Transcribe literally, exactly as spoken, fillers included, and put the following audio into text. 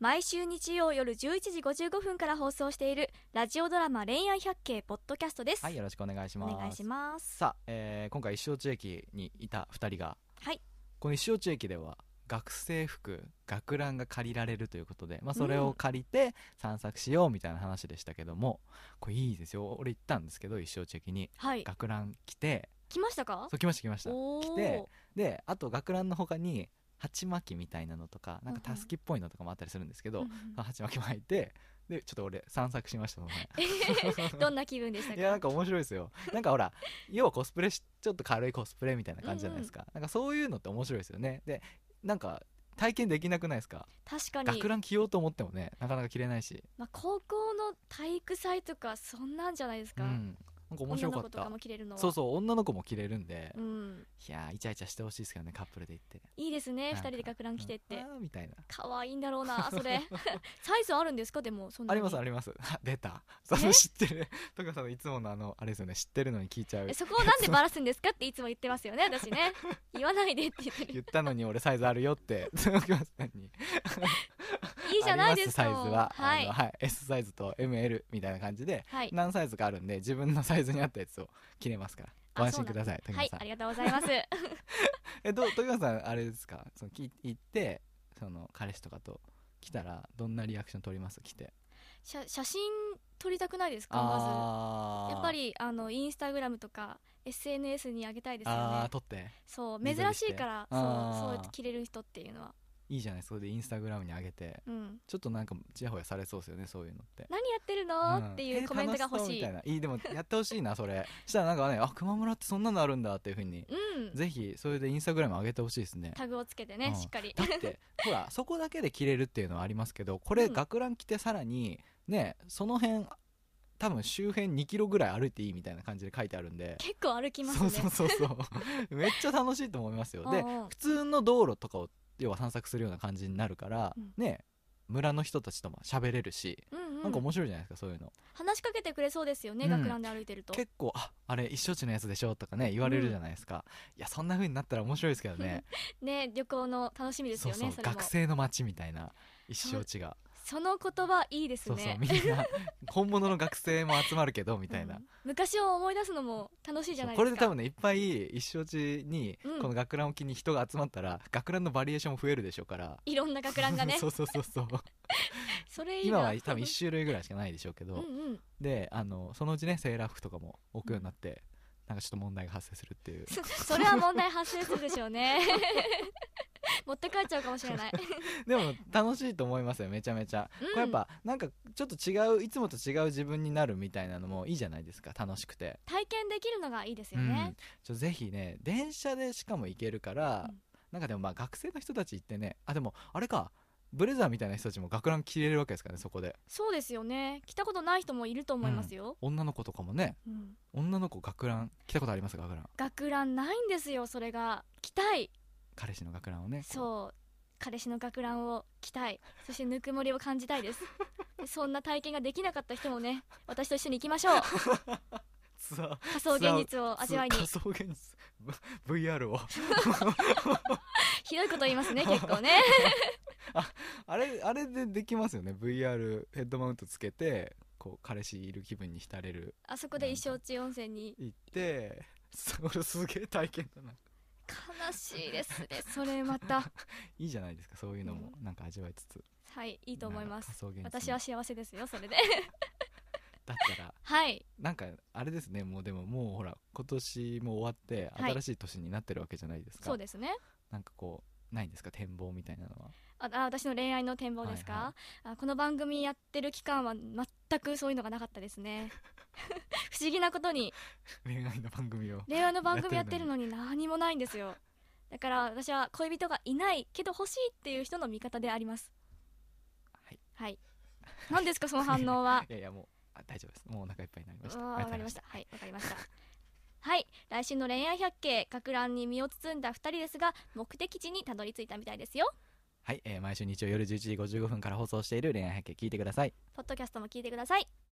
毎週日曜夜じゅういちじごじゅうごふんから放送しているラジオドラマ恋愛百景ポッドキャストです。 はい、よろしくお願いします。 お願いします。 さあ、えー、今回石尾地駅にいたふたりが、 はい、 この石尾地駅では学生服学ランが借りられるということで、まあ、それを借りて散策しようみたいな話でしたけども、うん、これいいですよ。俺行ったんですけど石尾地駅に、はい、学ラン着て来ましたか？ そう来ました来ました来て、であと学ランの他に鉢巻きみたいなのとかなんかたすきっぽいのとかもあったりするんですけど、うんうん、鉢巻き巻いてでちょっと俺散策しましたもんねどんな気分でしたか？ いやなんか面白いですよ。なんかほら要はコスプレしちょっと軽いコスプレみたいな感じじゃないですか、うんうん、なんかそういうのって面白いですよね。でなんか体験できなくないですか？ 確かに学ラン着ようと思ってもねなかなか着れないし、 まあ、高校の体育祭とかそんなんじゃないですか、うん、 なんか面白かった。 女の子とかも着れるのはそうそう女の子も着れるんで、 うん、 いやイチャイチャしてほしいですけどね。カップルで行っていいですね。ふたりで学ラン着てって、 うん、みたいな可愛いんだろうなそれサイズあるんですか？でもそんなにありますあります出たその知ってるとかさんのいつものあのあれですよね、知ってるのに聞いちゃう。 えそこをなんでバラすんですかっていつも言ってますよね私ね言わないでって言ってる言ったのに俺サイズあるよっていいじゃないですか。 サイズは、 はいはい、エス サイズと エムエル みたいな感じで、はい、何サイズかあるんで自分のサイズに合ったやつを着れますからご安心ください。 はい、ありがとうございますえど時川さんあれですか、そのき行ってその彼氏とかと来たらどんなリアクション取ります？来て写写真撮りたくないですか？まずやっぱりあのインスタグラムとか エスエヌエス に上げたいですよね。 あ撮ってそう珍しいからそうそうやって着れる人っていうのはいいじゃない。それでインスタグラムに上げて、うん、ちょっとなんかちやほやされそうですよねそういうのって。 何やってるの、うん、っていうコメントが欲しい、 えー、みたいないいでもやってほしいなそれしたらなんかねあ熊村ってそんなのあるんだっていう風に、うん、ぜひそれでインスタグラム上げてほしいですね。 タグをつけてね、うん、しっかりだってほらそこだけで着れるっていうのはありますけどこれ、うん、学ラン着てさらにねその辺多分周辺にキロぐらい歩いていいみたいな感じで書いてあるんで結構歩きますね。 そうそうそうそうめっちゃ楽しいと思いますよ。で普通の道路とかを要は散策するような感じになるから、うん、ね村の人たちとも喋れるし、うんうん、なんか面白いじゃないですか。そういうの話しかけてくれそうですよね、うん、学ランで歩いてると結構ああれ一生地のやつでしょとかね言われるじゃないですか、うん、いやそんな風になったら面白いですけどねね旅行の楽しみですよね。 そうそうそれも学生の街みたいな一生地がその言葉いいですね。 そうそうみんな本物の学生も集まるけどみたいな、うん、 昔を思い出すのも楽しいじゃないですか。 これで多分ねいっぱい一生地にこの学ランを機に人が集まったら、うん、学ランのバリエーションも増えるでしょうからいろんな学ランがねそうそうそうそうそれいいな。 今は多分いち種類ぐらいしかないでしょうけどうん、うん、であのそのうちねセーラー服とかも置くようになって、うん、なんかちょっと問題が発生するっていうそ, それは問題発生するでしょうね持って帰っちゃうかもしれないでも楽しいと思いますよめちゃめちゃ、うん、これやっぱなんかちょっと違ういつもと違う自分になるみたいなのもいいじゃないですか。楽しくて体験できるのがいいですよね、うん、 ちょぜひね電車でしかも行けるから、うん、なんかでもまあ学生の人たち行ってねあでもあれかブレザーみたいな人たちも学ラン着れるわけですからねそこで。 そうですよね。着たことない人もいると思いますよ、 うん、女の子とかもね、うん、女の子学ラン着たことあります？学ラン学ランないんですよ。それが着たい。 彼氏の学ランをねそう彼氏の学ランを着たい。そしてぬくもりを感じたいですそんな体験ができなかった人もね私と一緒に行きましょう仮想現実を味わいに。 仮想現実 ブイアール をひどいこと言いますね結構ねあ, あれあれでできますよね。 ブイアール ヘッドマウントつけてこう彼氏いる気分に浸れる。 あそこで一生地温泉に行ってそれすげえ体験だな。 悲しいですねそれまたいいじゃないですかそういうのもなんか味わいつつ、うん、 はいいいと思います。私は幸せですよそれでだったら、はい、なんかあれですねもうでももうほら今年も終わって新しい年になってるわけじゃないですか、 はい、そうですね。 なんかこうないんですか展望みたいなのは。 ああ私の恋愛の展望ですか、はいはい、あこの番組やってる期間は全くそういうのがなかったですね不思議なことに恋愛の番組を恋愛の番組やってるのに何もないんですよ。だから私は恋人がいないけど欲しいっていう人の味方であります。 はい、 はい、何ですかその反応は。 いやいやもうあ大丈夫です。もうお腹いっぱいになりました。 わかりました。はいわかりましたはい、来週の恋愛百景学ランに身を包んだふたりですが目的地にたどり着いたみたいですよ。 はい、えー、毎週日曜夜じゅういちじごじゅうごふんから放送している恋愛百景聞いてください。 ポッドキャストも聞いてください。